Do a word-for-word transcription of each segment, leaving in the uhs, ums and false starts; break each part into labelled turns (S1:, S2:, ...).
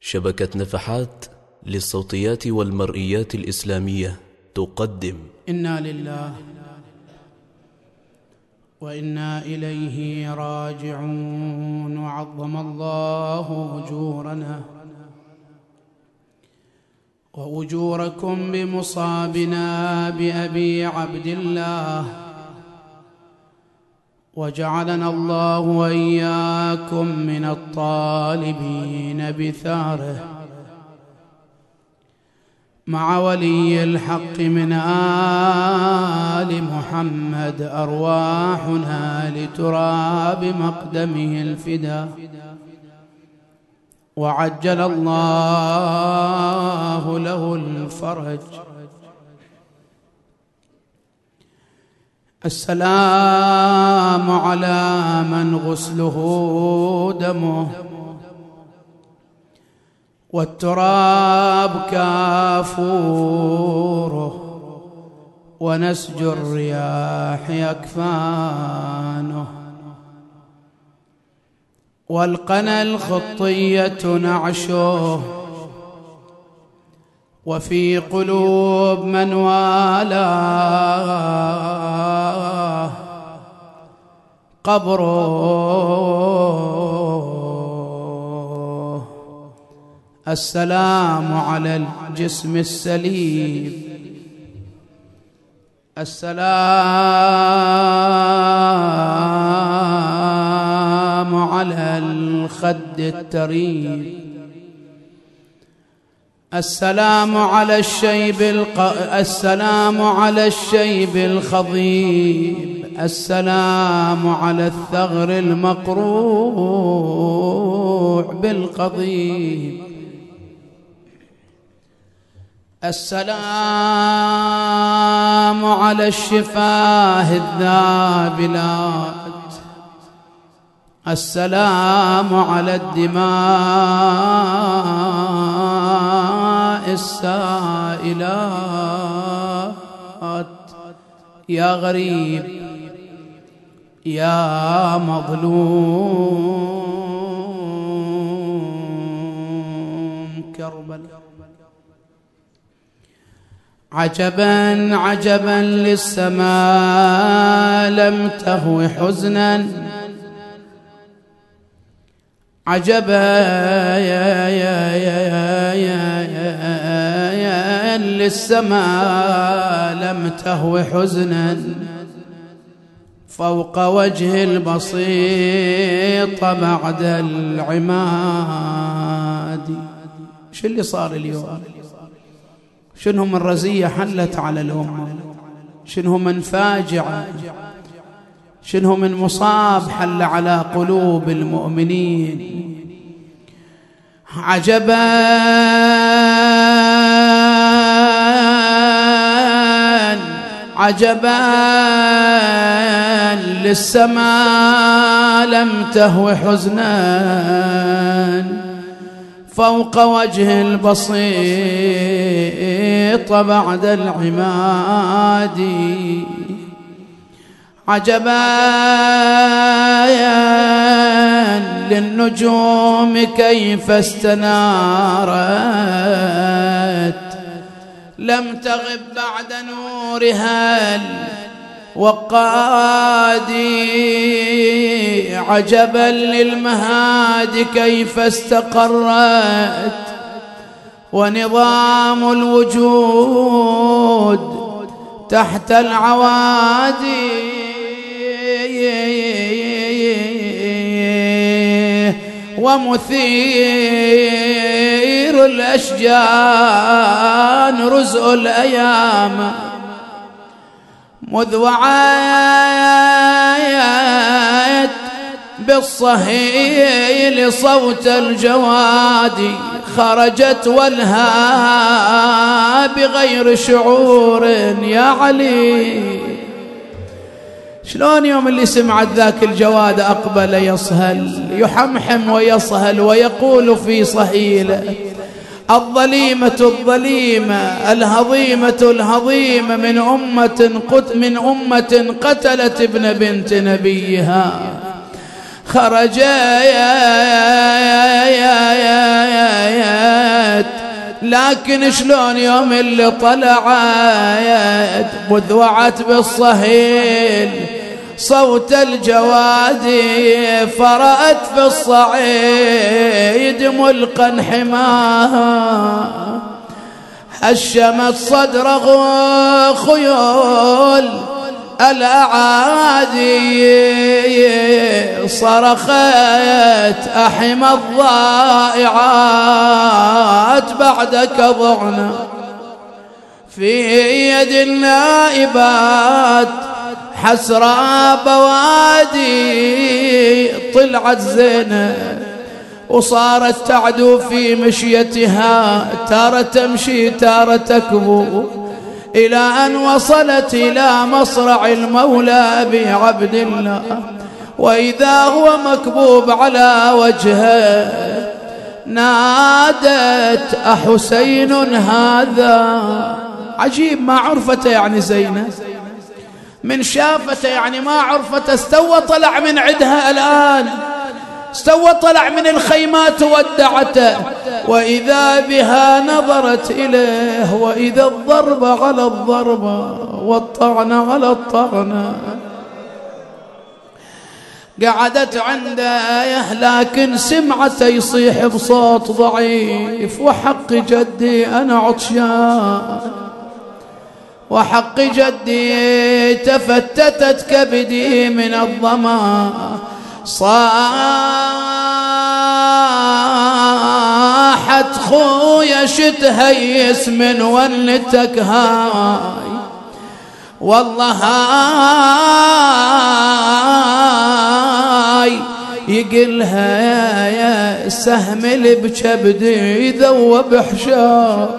S1: شبكة نفحات للصوتيات والمرئيات الإسلامية تقدم
S2: إنا لله وإنا إليه راجعون. وعظم الله أجورنا وأجوركم بمصابنا بأبي عبد الله، وجعلنا الله وإياكم من الطالبين بثاره مع ولي الحق من آل محمد. أرواحنا لتراب مقدمه الفدا، وعجل الله له الفرج. السلام على من غسله دمه والتراب كافوره، ونسج الرياح أكفانه، والقنا الخطية نعشه، وفي قلوب من والاه قبره. السلام على الجسم السليم، السلام على الخد التريب، السلام على الشيب الق... السلام على الشيب الخضيب، السلام على الثغر المقروع بالقضيب، السلام على الشفاه الذابلات، السلام على الدماء السائلات. يا غريب يا مظلوم كربلاء. عجبا عجبا للسماء لم تهو حزنا، عجبا يا يا يا يا للسماء لم تهو حزنا، فوق وجه البسيط بعد العماد. شو اللي صار اليوم؟ شنو من رزية حلت على الأمة؟ شنو من فاجعة؟ شنو من مصاب حل على قلوب المؤمنين؟ عجبا عجبا للسماء لم تهو حزنا، فوق وجه البسيط بعد العماد. عجبا للنجوم كيف استنارت، لم تغب بعد نورها الوقادي. عجبا للمهاد كيف استقرت، ونظام الوجود تحت العوادي. ومثير الأشجان رزء الأيام، مذ وعيت بالصهيل صوت الجواد، خرجت والها بغير شعور. يا علي شلون يوم اللي سمعت ذاك الجواد أقبل يصهل، يحمحم ويصهل ويقول في صهيله: الظليمة الظليمة الهضيمة الهضيمة من أمة قت من أمة قتلت ابن بنت نبيها. خرج يا يا يا يا يا لكن شلون يوم اللي طلعت مذوعت بالصهيل صوت الجوادي فرأت في الصعيد ملقا حماها هشمت صدره خيول الأعادي صرخت أحم الضائعات بعدك ضعنا في يد النائبات حسرى بوادي طلعت زينب وصارت تعدو في مشيتها تارة تمشي تارة تكبو إلى أن وصلت إلى مصرع المولى أبي عبد الله وإذا هو مكبوب على وجهه نادت أحسين هذا. عجيب ما عرفته يعني زينب من شافته يعني ما عرفته استوى طلع من عدها الآن استوى طلع من الخيمات ودعته وإذا بها نظرت إليه وإذا الضرب على الضربة والطعن على الطعنة قعدت عنده لكن سمعته يصيح بصوت ضعيف وحق جدي أنا عطشان وحق جدي تفتتت كبدي من الظما صاحت خويا شتهيس من ولتك هاي والله هاي يقلها يا سهم اللي بكبدي ذوب حشاي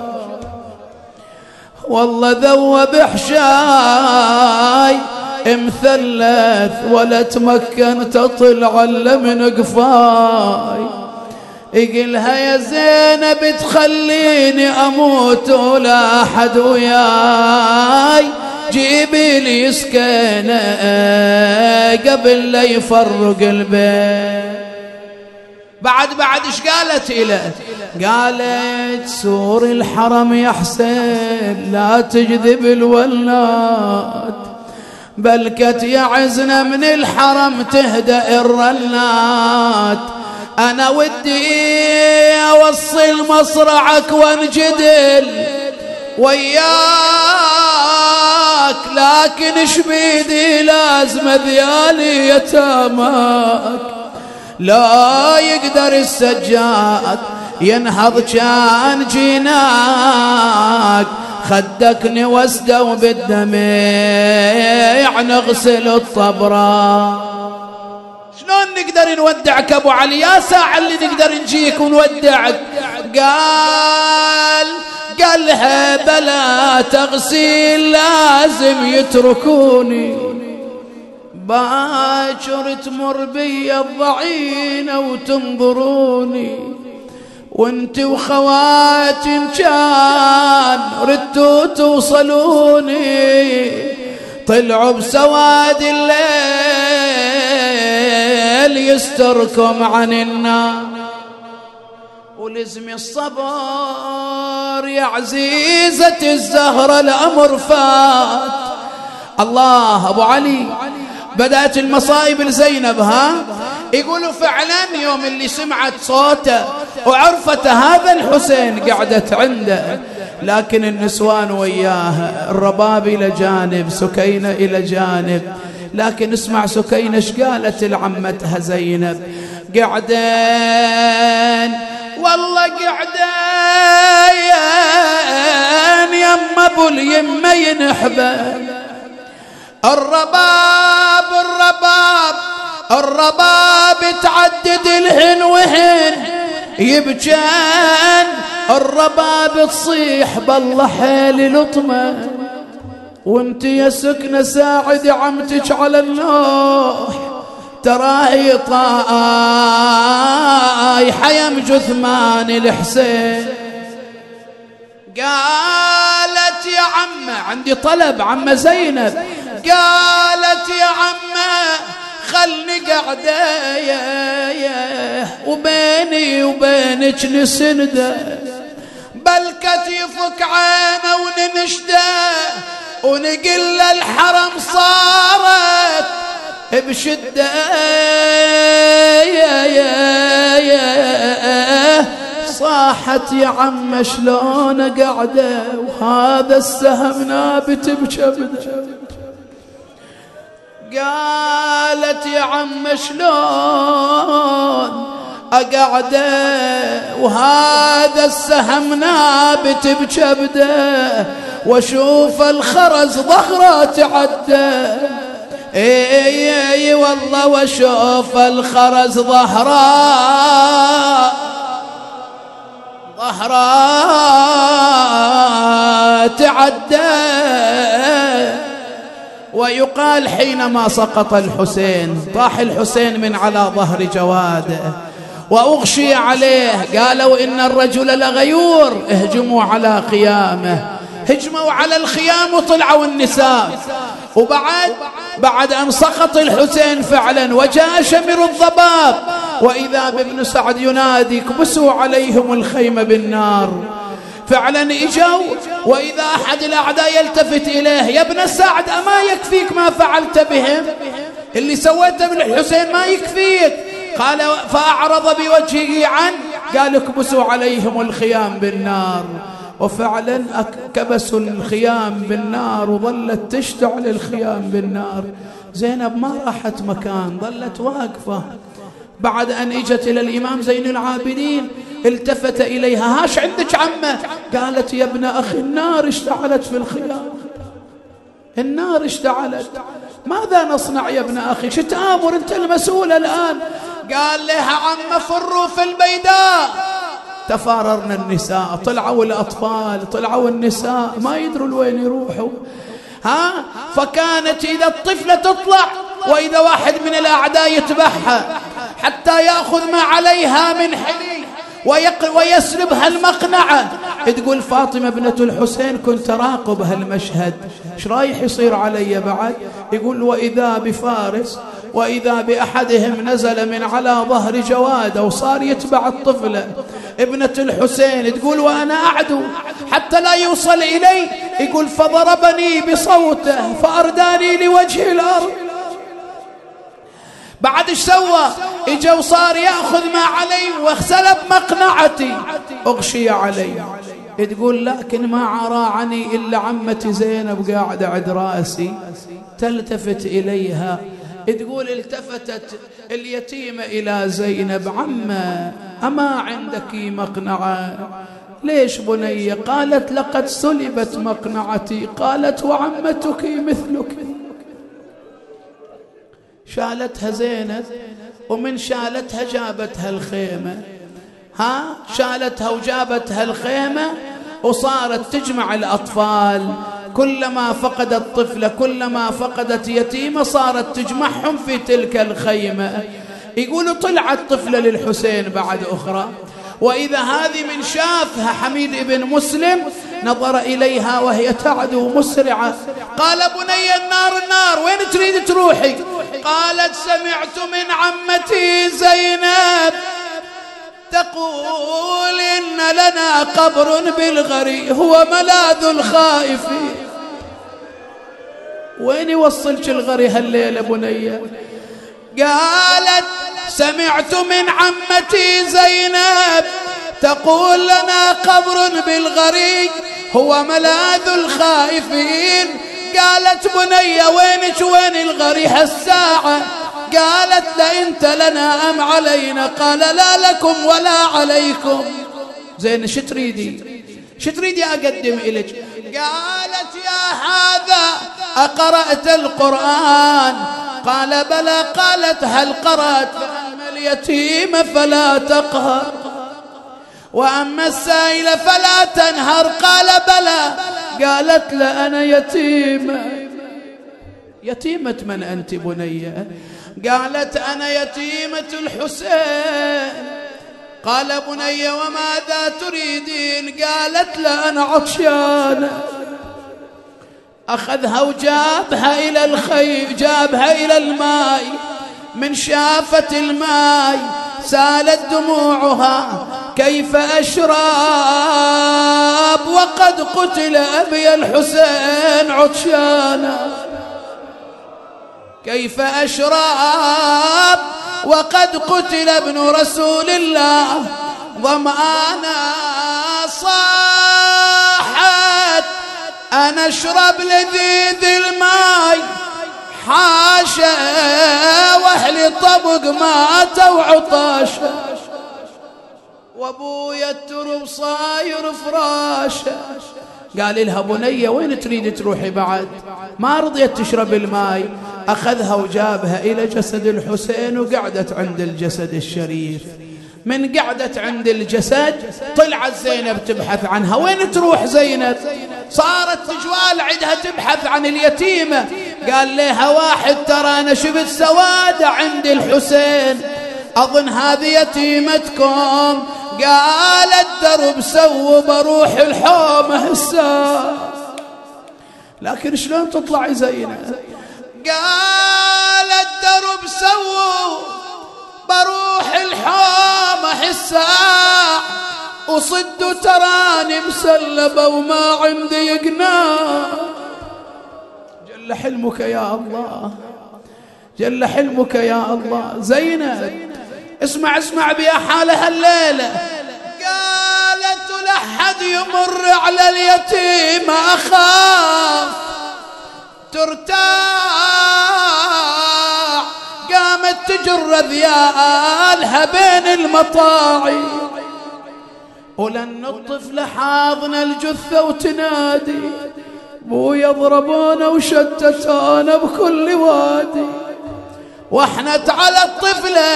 S2: والله ذوب حشاي مثلث ولا تمكن تطلع الا من قفاي يقلها يا زينب تخليني اموت ولا احد وياي جيبي لي سكينه قبل لا يفرق البيت. بعد بعد ايش قالت له؟ قالت سور الحرم يا حسين لا تجذب الولاد بلكت يعزنا من الحرم تهدأ الرنات أنا ودي أوصل مصرعك وانجدل وياك لكن ايش بيدي لازم ذيالي يتاماك لا يقدر السجاد ينهض كان جيناك خدكني واسده وبالدمع نغسل الطبرة. شلون نقدر نودعك ابو علي يا ساعة اللي نقدر نجيك ونودعك؟ قال قالها بلا تغسيل لازم يتركوني باكر تمر بي الضعينة وتنظروني وانت وخوات كان ردتوا توصلوني طلعوا بسواد الليل يستركم عن النار ولزم الصبر يا عزيزة الزهرة الأمر فات. الله أبو علي بدأت المصائب لزينب ها يقولوا فعلا يوم اللي سمعت صوته وعرفت هذا الحسين قعدت عنده لكن النسوان وياها الرباب إلى جانب سكينة إلى جانب لكن اسمع سكينة ايش قالت لعمتها زينب قعدين والله قعدين يما ابو اليمه ينحبه الرباب الرباب الرباب تعدد الهن وهن يبجان الرباب تصيح بالله حيل لطمه وانت يا سكنة ساعد عمتك على النوح تراهي طايحة يم جثمان الحسين. قالت يا عمه عندي طلب عمه زينب قالت يا عمه خلني قعده يا يا وبيني وبينك نسنده بل كتفك عينه وننشده ونقل الحرم صارت بشدة يا يا يا صاحت يا عم شلون قعده وهذا السهم نابت بكبده. قالت يا عم شلون أقعده وهذا السهم نابت بكبده واشوف الخرز ظهره تعدى. اي اي والله واشوف الخرز ظهره ظهره تعدى. ويقال حينما سقط الحسين طاح الحسين من على ظهر جواده وأغشي عليه، قالوا إن الرجل لغيور، اهجموا على خيامه، هجموا على الخيام وطلعوا النساء. وبعد بعد أن سقط الحسين فعلا وجاء شمر الضباب وإذا بابن سعد ينادي كبسوا عليهم الخيمة بالنار. فعلا اجوا وإذا أحد الأعداء يلتفت إليه يا ابن سعد أما يكفيك ما فعلت بهم؟ اللي سويته بالحسين ما يكفيك. قال فأعرض بوجهه عنه، قال اكبسوا عليهم الخيام بالنار. وفعلا كبسوا الخيام بالنار وظلت تشتعل الخيام بالنار. زينب ما راحت مكان، ظلت واقفة. بعد أن اجت إلى الإمام زين العابدين التفت إليها، هاش عندك عمه؟ قالت يا ابن أخي النار اشتعلت في الخيام، النار اشتعلت، ماذا نصنع يا ابن أخي؟ شو تآمر أنت المسؤول الآن؟ قال لها عم فروا في البيداء. تفاررنا النساء، طلعوا الأطفال، طلعوا النساء ما يدروا لوين يروحوا. ها فكانت إذا الطفلة تطلع وإذا واحد من الأعداء يتبعها حتى يأخذ ما عليها من حلي ويسلبها المقنعة. تقول فاطمة بنت الحسين كنت راقب هالمشهد، ايش رايح يصير علي بعد؟ يقول وإذا بفارس وإذا بأحدهم نزل من على ظهر جواده وصار يتبع الطفلة ابنة الحسين. تقول وأنا أعدو حتى لا يوصل إلي، يقول فضربني بصوته فأرداني لوجه الأرض. بعد ايش سوى؟ اجا وصار ياخذ ما علي واختلف مقنعتي، اغشي علي. تقول لكن ما عراعني الا عمتي زينب قاعده عند راسي تلتفت اليها. تقول التفتت اليتيمه الى زينب، عمه اما عندك مقنعه؟ ليش بنيه؟ قالت لقد سلبت مقنعتي. قالت وعمتك مثلك. شالتها زينب ومن شالتها جابتها الخيمة. ها شالتها وجابتها الخيمة وصارت تجمع الأطفال، كلما فقدت طفلة كلما فقدت يتيمة صارت تجمعهم في تلك الخيمة. يقولوا طلعت طفلة للحسين بعد أخرى، وإذا هذه من شافها حميد بن مسلم نظر إليها وهي تعدو مسرعة. قال بني النار النار، وين تريد تروحي؟ قالت سمعت من عمتي زينب تقول إن لنا قبر بالغري هو ملاذ الخائفين. وين يوصلك الغري هالليلة بنية؟ قالت سمعت من عمتي زينب تقول لنا قبر بالغري هو ملاذ الخائفين. قالت بنية وينك وين الغري هالساعة؟ قالت لأنت لنا أم علينا؟ قال لا لكم ولا عليكم. زين شو تريدي؟ شو تريدي أقدم إليك؟ قالت يا هذا أقرأت القرآن؟ قال بلى. قالت هل قرأت فأما اليتيم فلا تقهر وأما السائل فلا تنهر؟ قال بلى. قالت لا أنا يتيمة. يتيمة من أنت بنية؟ قالت أنا يتيمة الحسين. قال بني وماذا تريدين؟ قالت لا أنا عطشانة. أخذها وجابها إلى الخيم، جابها إلى الماء. من شافة الماء سالت دموعها كيف أشرب وقد قتل أبي الحسين عطشانا، كيف أشرب وقد قتل ابن رسول الله ظمآنا، صاحت أنا أشرب لذيذ الماي حاشا واهلي طبق ماتوا عطاشا، وابويا الترب صاير فراشا. قال لها بنية وين تريد تروحي بعد؟ ما رضيت تشرب الماي. أخذها وجابها إلى جسد الحسين وقعدت عند الجسد الشريف. من قعدت عند الجسد طلعت زينب تبحث عنها. وين تروح زينب؟ صارت تجوال عندها تبحث عن اليتيمة. قال لها واحد ترى أنا شفت سوادة عند الحسين أظن هذه يتيمتكم. قالت درب سووا بروح الحومة هسه. لكن شلون تطلعي زينب؟ قالت درب سووا بروح الحومة هسه وصدوا تراني مسلبة وما عندي يقناع. جل حلمك يا الله، جل حلمك يا الله. زينب اسمع اسمع بيا حالها الليلة. قالت لحد يمر على اليتيم أخاف ترتاع، قامت تجر ذيالها بين المطاعي ولن الطفل حاضن الجثة وتنادي بويا ضربونا وشتتونا بكل وادي. واحنت على الطفلة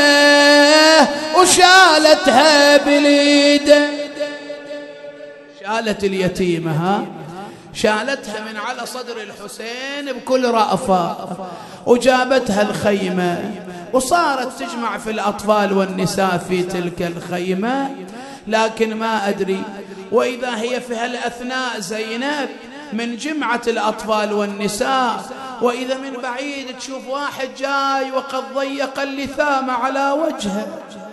S2: وشالتها باليد، شالت اليتيمة ها شالتها من على صدر الحسين بكل رأفة وجابتها الخيمة وصارت تجمع في الأطفال والنساء في تلك الخيمة. لكن ما أدري وإذا هي في هالأثناء زينب من جمعة الأطفال والنساء، وإذا من بعيد تشوف واحد جاي وقد ضيق اللثام على وجهه،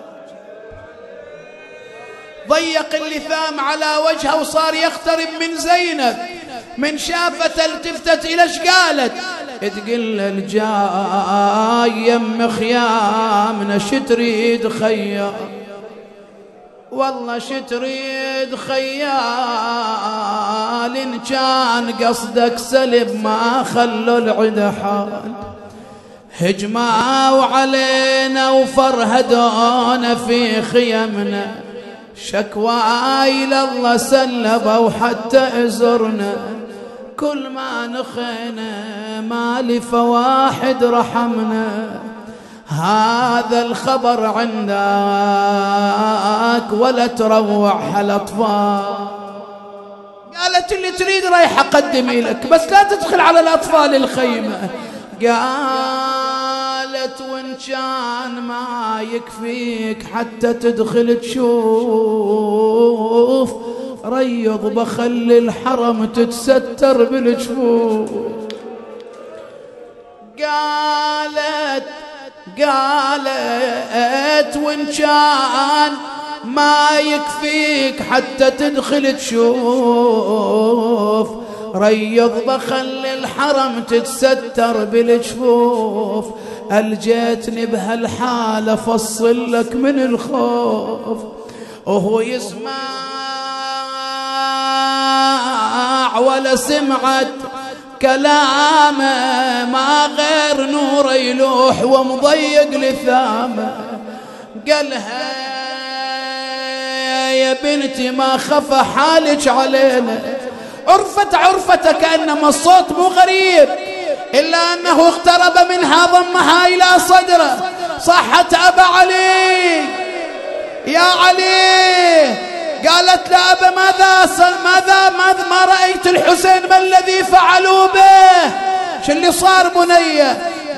S2: ضيق اللثام على وجهه وصار يقترب من زينب. من شافت التفتت إلى ايش قالت؟ تقول الجاي يم خيامنا شتريد خيام، والله شتريد خيال إن كان قصدك سلب ما خلوا العدا حال. هجموا علينا وفرهدونا في خيمنا، شكوى إلى الله سلبوا حتى أزرنا، كل ما نخينا مالي فواحد رحمنا. هذا الخبر عندك ولا تروع هالأطفال. قالت اللي تريد رايح أقدمي لك بس لا تدخل على الأطفال الخيمة. قالت وإن كان ما يكفيك حتى تدخل تشوف ريض بخلي الحرم تتستر بالجفوف. قالت قالت وإن كان ما يكفيك حتى تدخل تشوف ريض بخلي الحرم تتستر بالجفوف. ألجيتني بهالحالة فصل لك من الخوف، وهو يسمع ولا سمعت كلامه ما غير نور يلوح ومضيق لثامه. قالها يا بنتي ما خفى حالك علينا، عرفت عرفت كأنما الصوت مو غريب إلا أنه اقترب منها ضمها إلى صدره. صحت أبا علي يا علي. قالت لا أبا ماذا ماذا ماذا ما رأيت الحسين ما الذي فعلوا به؟ شو اللي صار بنية؟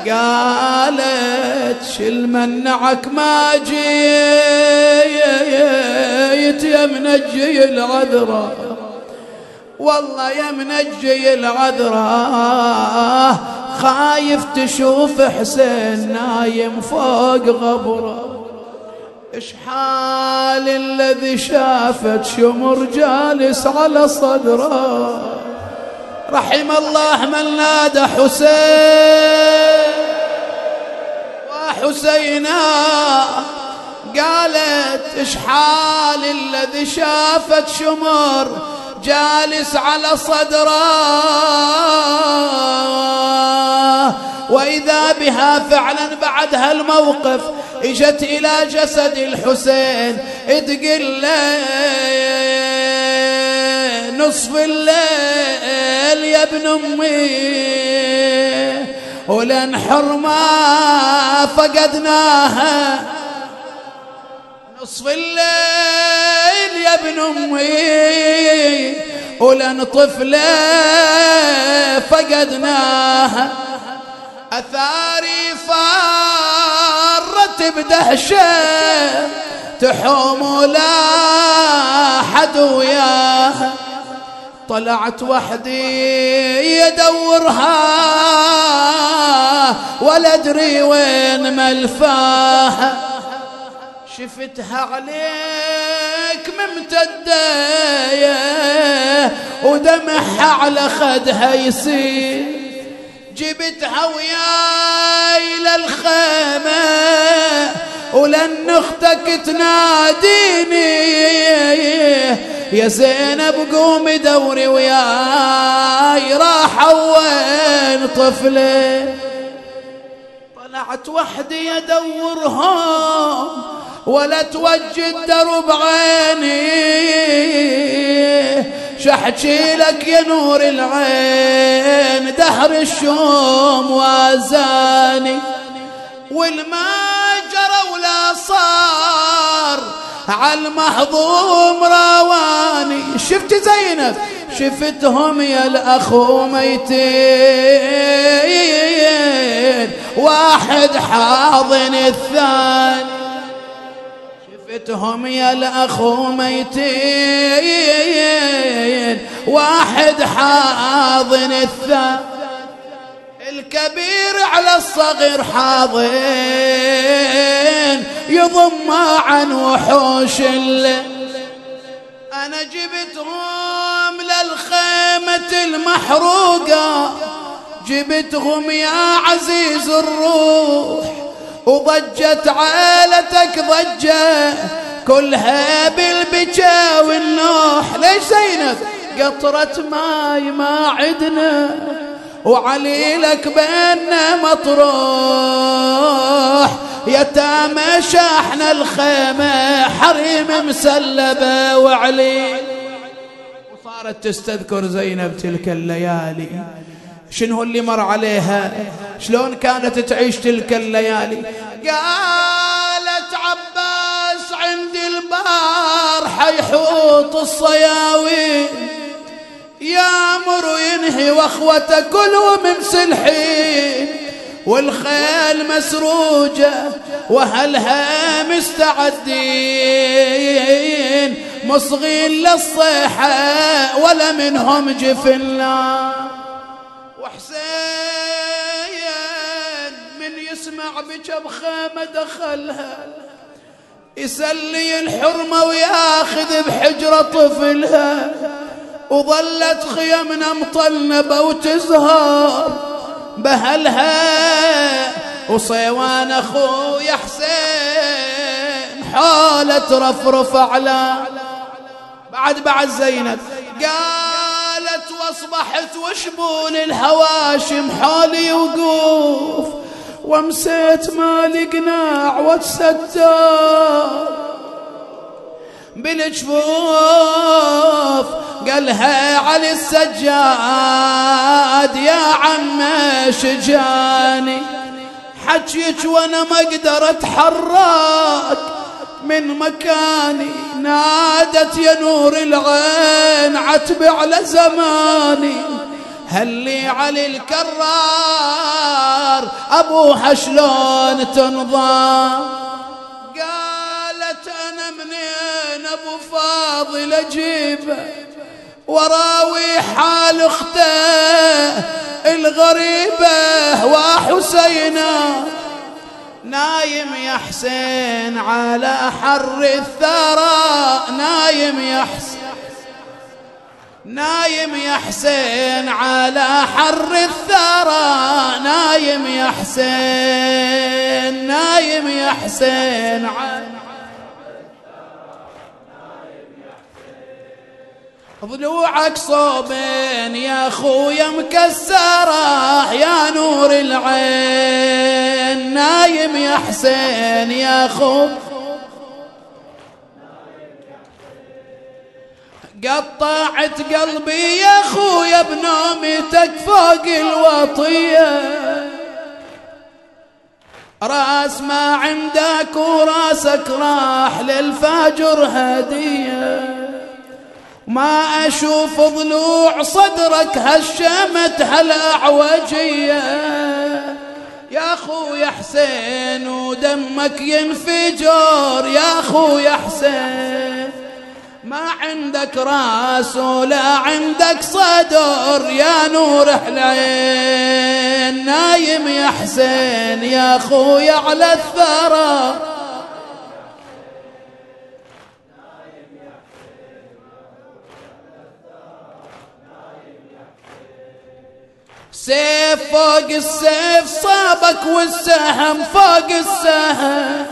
S2: قالت شل منعك ما جيت يا منجي العذراء، والله يا منجي العذراء خايف تشوف حسين نايم فوق غبره. إش حال الذي شافت شمر جالس على صدره. رحم الله من نادى حسين وحسينا. قالت إش حال الذي شافت شمر جالس على صدره، وإذا بها فعلا بعد هالموقف اجت إلى جسد الحسين تقول له نصف الليل يا ابن أمي ولن حرمة فقدناها. نصف الليل يا ابن أمي ولن طفلة فقدناها. أثاري فارت بدهشة تحوم ولا حد وياها. طلعت وحدي يدورها ولا أدري وين ملفاها. شفتها عليك ممتدة ودمعها على خدها يسيل. جبتها وياي للخيمة ولن اختك تناديني يا زينب قومي دوري وياي راح وين طفلي. طلعت وحدي ادورهم ولا توجد درب عيني. شحكي لك يا نور العين دهر الشوم وازاني والما جرى ولا صار عالمحظوم رواني. شفت زينب شفتهم يا الأخو ميتين واحد حاضن الثاني. شفتهم يا الأخو ميتين واحد حاضن الثاني. الكبير على الصغير حاضن يضم عن وحوش الليل. أنا جبتهم للخيمة المحروقة جبتهم يا عزيز الروح وضجت عائلتك ضجة كلها بالبكا والنوح. ليش زينب؟ قطرة ماي ما عدنا وعلي لك بيننا مطروح. يتامى شاحن الخيمة حريم مسلبة وعلي. وصارت تستذكر زينب تلك الليالي شنو اللي مر عليها شلون كانت تعيش تلك الليالي. قالت عباس عندي البار حيحوط الصياوي يامر وينهي واخوته كلهم مسلحين والخيل مسروجة وهلها مستعدين مصغين للصيحة ولا منهم جفنا. وحسين من يسمع بك بخيمة دخلها يسلي الحرمة وياخذ بحجرة طفلها. وظلت خيمنا مطلبة وتزهر بهلها وصيوان أخويا حسين حالة ترفرف على بعد بعد زينب. قالت واصبحت وشبون الهواشم حالي وقوف ومسيت مالي قناع واتستر بالجفوف. قالها علي السجاد يا عم شجاني حجيك وانا ما اقدر اتحرك من مكاني. نادت يا نور العين عتب على زماني هلي علي الكرار ابوها شلون تنظام. قالت انا منين ابو فاضل اجيبه وراوي حال اخته الغريبه وحسينه. نايم يا حسين على حر الثرى، نايم يا حسين، نايم يا حسين على حر الثرى، نايم يا حسين، نايم يا حسين على ضلوعك صوبين يا خويا مكسرة يا نور العين، نايم يا حسين يا خو قطعت قلبي يا خويا بنومتك فوق الوطية، راس ما عندك وراسك راح للفاجر هدية، ما أشوف ضلوع صدرك هشمت هالأعوجية، يا خويا حسين ودمك ينفجر يا خويا حسين، ما عندك راس ولا عندك صدر يا نور العين، نايم يا حسين يا خويا على الثرى، سيف فوق السيف صابك والسهم فوق السهم،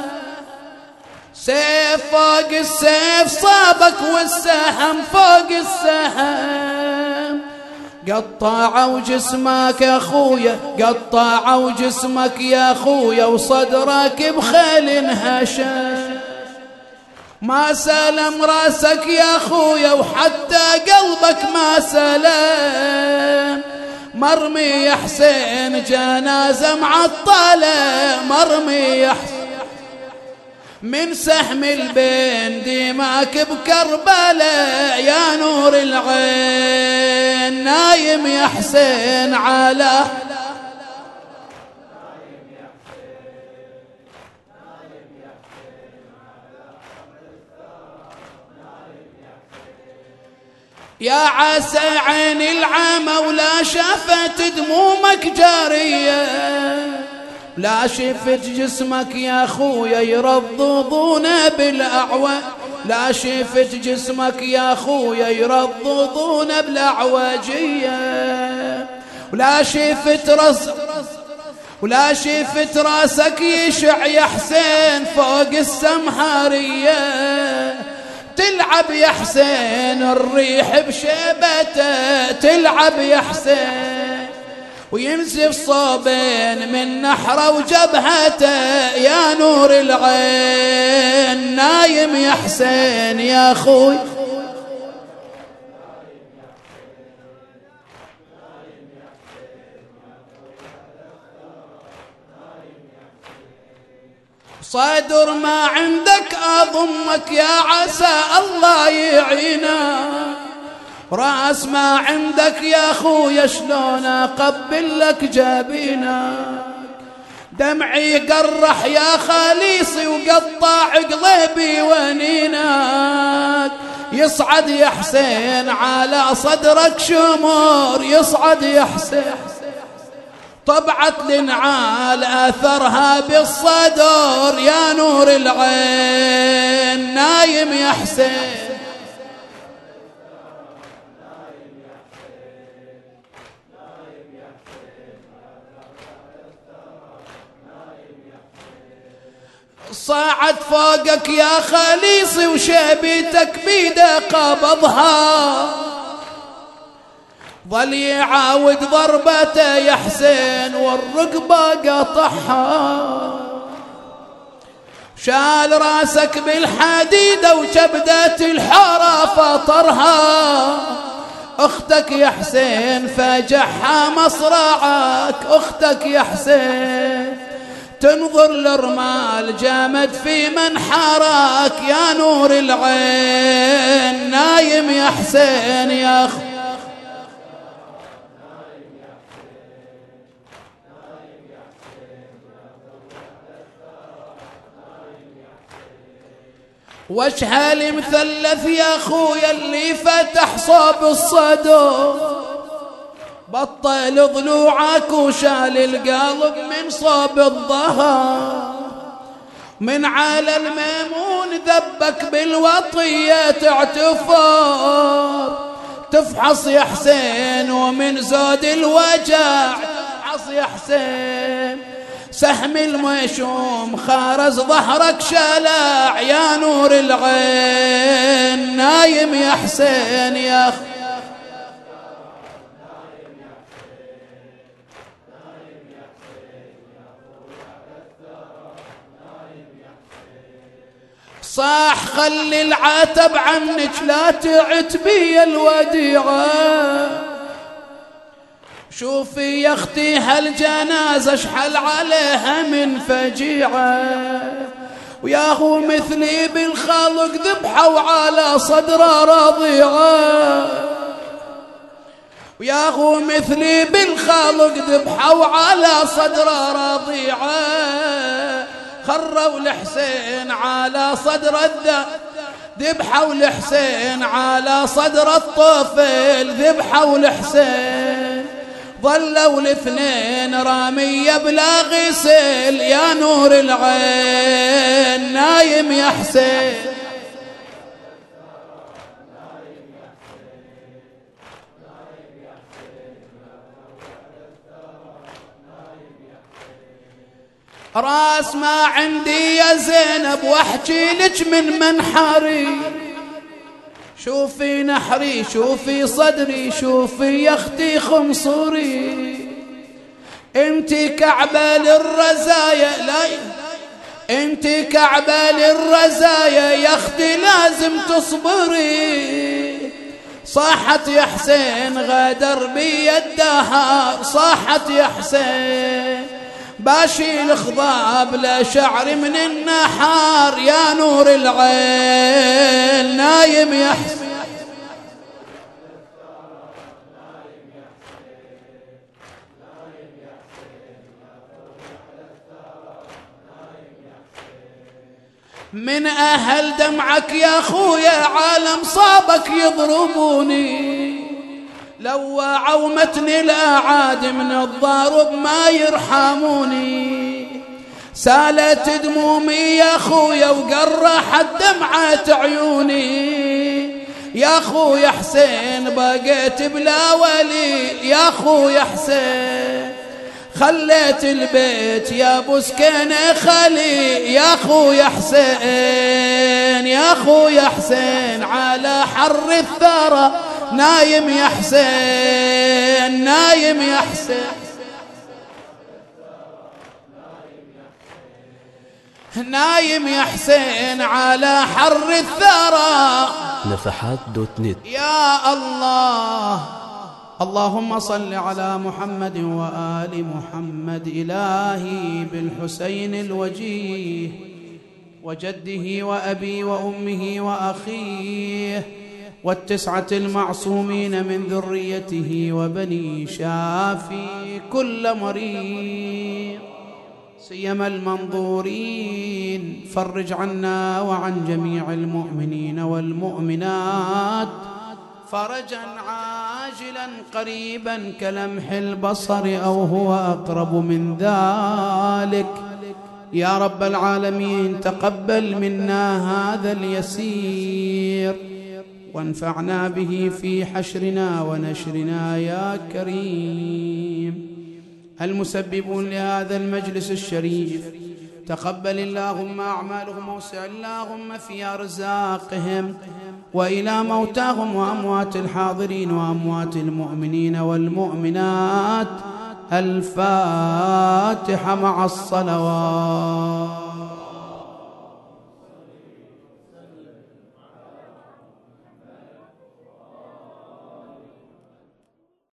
S2: سيف فوق السيف صابك والسهم فوق السهم، قطعوا جسمك يا خويا، قطعوا جسمك يا خويا وصدرك بخيل انهشم، ما سلم راسك يا خويا وحتى قلبك ما سلم، مرمي يا حسين جنازة معطلة، مرمي يا حسين من سهم البين دماك بكربلاء يا نور العين، نايم يا حسين على يا عسى عين العمى ولا شافت دمومك جارية، لا شفت جسمك يا خويا يرضضون بالأعوى، لا شفت جسمك يا خويا يرضضون بالأعواجية، ولا شفت راسك ولا شفت راسك يشع يا حسين فوق السمحارية، تلعب يا حسين الريح بشيبته، تلعب يا حسين وينزف صوبين من نحره وجبهته يا نور العين، نايم يا حسين يا خوي، صدر ما عندك أضمك يا عسى الله يعينا، راس ما عندك يا خويا شلون أقبل لك جابينا، دمعي قرح يا خليصي وقطع قلبي ونينك، يصعد يا حسين على صدرك شمور، يصعد يا حسين طبعت لنعال أثرها بالصدر يا نور العين، نايم يا حسين صعد فوقك يا خليصي وشبيتك بيده قبضها، ظل يعاود ضربته يا حسين والرقبة قطعها، شال راسك بالحديدة وكبدة الحارة فطرها، اختك يا حسين فجعها مصرعك، اختك يا حسين تنظر للرمال جامد في منحرك يا نور العين، نايم يا حسين يا اخ واشهل مثلث يا خويا اللي فتح صوب الصدر، بطل ضلوعك وشال القلب من صوب الظهر، من على الميمون ذبك بالوطية تعتفر، تفحص يا حسين ومن زود الوجع تفحص يا حسين، سهم الميشوم خارز ظهرك شلع يا نور العين، نايم يا حسين يا أخي صاح خلي العتب عنك لا تعتبي الوديعة، شوفي يا اختي هالجنازة اشحل عليها من فجيعة، ويا هو مثلي بالخلق ذبحوا على صدره رضيعة، ويا هو مثلي بالخلق ذبحوا على صدره رضيعة، خروا الحسين على صدر الذ ذبحوا الحسين على صدر الطفل، ذبحوا الحسين ظلوا الاثنين رامية بلا غسل يا نور العين، نايم يا حسين راس ما عندي يا زينب واحكي لك من منحري، شوفي نحري شوفي صدري شوفي يا اختي خمصوري، انتي كعبة للرزايا لا انت كعبة للرزايا يا اختي لازم تصبري. صاحت يا حسين غادر بي الدهر، صاحت يا حسين باشي الخضاب لا شعر من النحار يا نور العين. نايم يا حسين من أهل دمعك يا أخويا عالم صابك يضربوني، لو وعومتني الأعاد من الضارب ما يرحموني. سالت دمومي يا أخويا وقرحت دمعة عيوني، يا أخويا حسين بقيت بلا ولي، يا أخويا حسين خليت البيت يا ابو سكينه خلي، يا اخويا حسين يا اخويا حسين على حر الثرى نايم يا حسين. نايم يا حسين نايم يا حسين على حر الثرى.
S1: نفحات دوت نت.
S2: يا الله اللهم صل على محمد وآل محمد. إلهي بالحسين الوجيه وجده وأبي وأمه وأخيه والتسعة المعصومين من ذريته وبني شافي كل مريض سيما المنظورين، فرج عنا وعن جميع المؤمنين والمؤمنات فرجا عاجلا قريبا كلمح البصر أو هو أقرب من ذلك. يا رب العالمين تقبل منا هذا اليسير وانفعنا به في حشرنا ونشرنا يا كريم. المسببون لهذا المجلس الشريف تقبل اللهم أعمالهم، ووسع اللهم في أرزاقهم، وإلى موتاهم وأموات الحاضرين وأموات المؤمنين والمؤمنات. الفاتحة مع الصلوات.